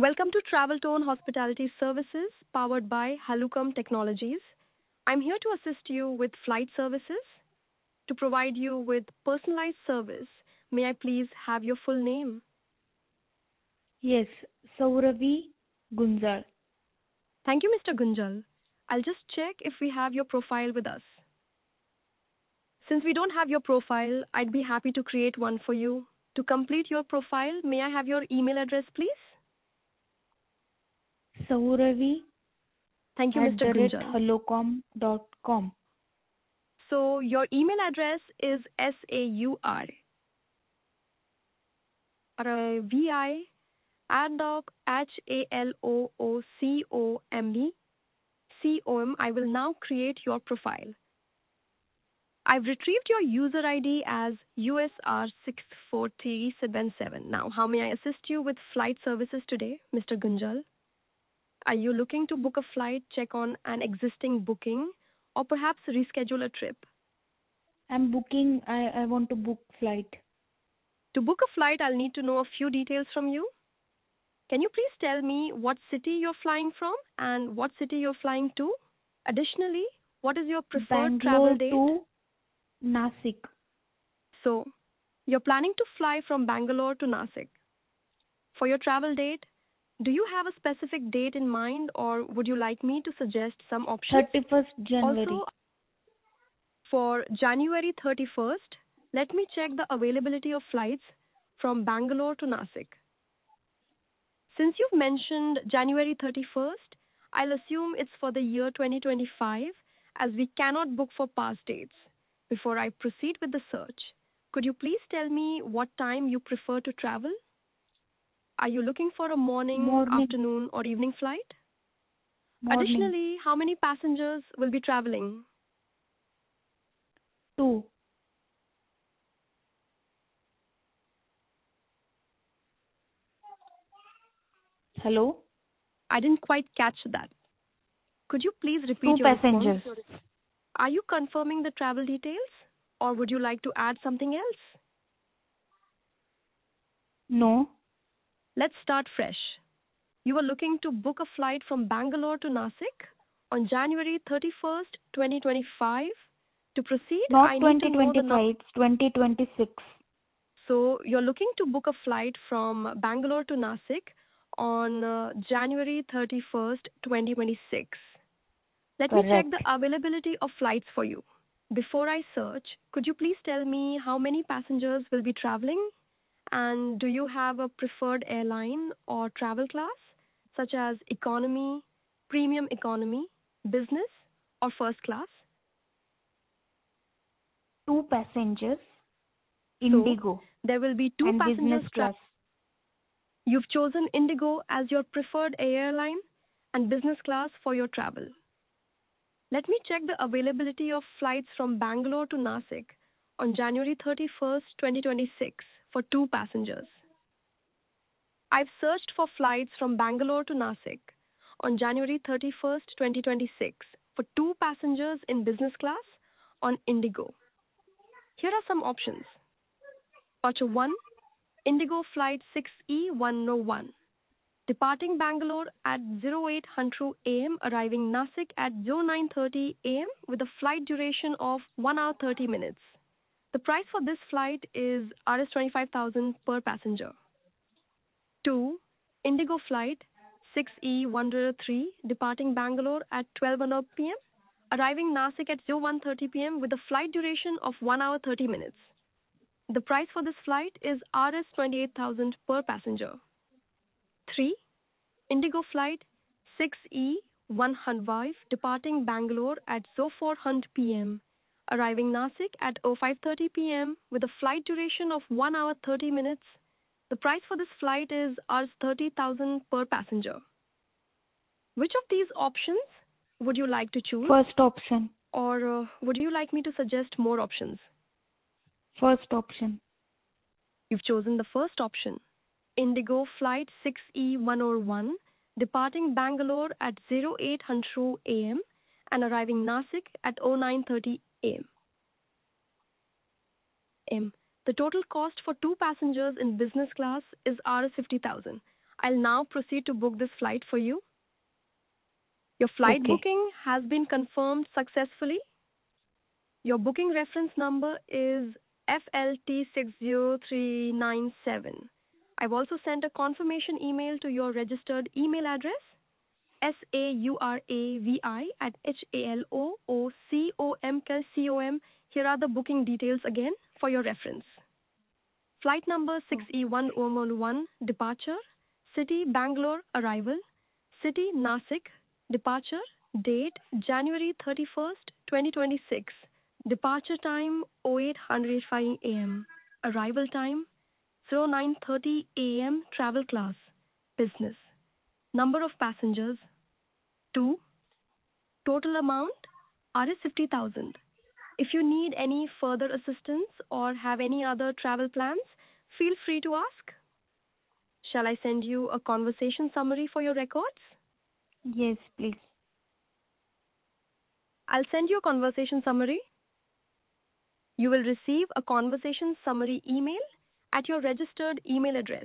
Welcome to Travel Tone Hospitality Services powered by Halucom Technologies. I'm here to assist you with flight services. To provide you with personalized service, may I please have your full name? Yes, Sauravi Gunjal. Thank you, Mr. Gunjal. I'll just check if we have your profile with us. Since we don't have your profile, I'd be happy to create one for you. To complete your profile, may I have your email address, please? Sauravi Thank you, at Mr. the rate Gunjal. halocom.com. So your email address is SAUR VI addoc HALOOCOME. I will now create your profile. I've retrieved your user ID as USR643777. Now, how may I assist you with flight services today, Mr. Gunjal? Are you looking to book a flight, check on an existing booking, or perhaps reschedule a trip? I want to book flight. To book a flight, I'll need to know a few details from you. Can you please tell me what city you're flying from and what city you're flying to? Additionally, what is your preferred travel Bangalore date? to Nasik. So, you're planning to fly from Bangalore to Nasik. For your travel date, do you have a specific date in mind or would you like me to suggest some options? 31st January. Also, for January 31st, let me check the availability of flights from Bangalore to Nasik. Since you've mentioned January 31st, I'll assume it's for the year 2025 as we cannot book for past dates. Before I proceed with the search, could you please tell me what time you prefer to travel? Are you looking for a morning, afternoon, or evening flight? Morning. Additionally, how many passengers will be traveling? 2. Hello? I didn't quite catch that. Could you please repeat 2 your passengers. response? Are you confirming the travel details or would you like to add something else? No. Let's start fresh. You are looking to book a flight from Bangalore to Nasik on January 31st, 2025. To proceed, Not I need to know the 2025, it's 2026. So you're looking to book a flight from Bangalore to Nasik on January 31st, 2026. Let me check the availability of flights for you. Before I search, could you please tell me how many passengers will be traveling? And do you have a preferred airline or travel class, such as economy, premium economy, business, or first class? 2 passengers. Indigo. So, there will be 2 and passengers business class. You've chosen Indigo as your preferred airline and business class for your travel. Let me check the availability of flights from Bangalore to Nasik on January 31st, 2026 for 2 passengers. I've searched for flights from Bangalore to Nasik on January 31st, 2026 for 2 passengers in business class on Indigo. Here are some options. Departure 1, Indigo Flight 6E101. Departing Bangalore at 0800 am, arriving Nasik at 0930 am with a flight duration of 1 hour 30 minutes. The price for this flight is Rs 25,000 per passenger. 2. Indigo Flight 6E103, departing Bangalore at 12:00 pm, arriving Nasik at 0130 pm with a flight duration of 1 hour 30 minutes. The price for this flight is Rs 28,000 per passenger. 3. Indigo Flight 6E105, departing Bangalore at 0400 pm, arriving Nasik at 0530 pm with a flight duration of 1 hour 30 minutes. The price for this flight is Rs 30,000 per passenger. Which of these options would you like to choose? First option. Or would you like me to suggest more options? First option. You've chosen the first option. Indigo Flight 6E101, departing Bangalore at 0800 am and arriving Nasik at 0930 am. The total cost for 2 passengers in business class is Rs 50,000. I'll now proceed to book this flight for you. Your flight Okay. booking has been confirmed successfully. Your booking reference number is FLT60397. I've also sent a confirmation email to your registered email address, sauravi@halocom.com. Here are the booking details again for your reference. Flight number 6E101, departure, city Bangalore, arrival, city Nasik, departure, date January 31st, 2026, departure time 08:05 a.m., arrival time 09:30 a.m., travel class, business, number of passengers 2, total amount Rs 50,000. If you need any further assistance or have any other travel plans, feel free to ask. Shall I send you a conversation summary for your records? Yes, please. I'll send you a conversation summary. You will receive a conversation summary email at your registered email address,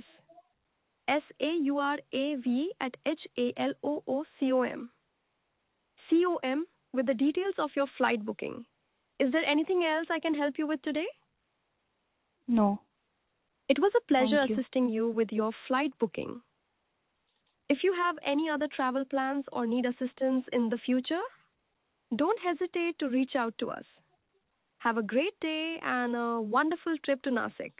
saurav@halocom, with the details of your flight booking. Is there anything else I can help you with today? No. It was a pleasure Thank you. assisting you with your flight booking. If you have any other travel plans or need assistance in the future, don't hesitate to reach out to us. Have a great day and a wonderful trip to Nasik.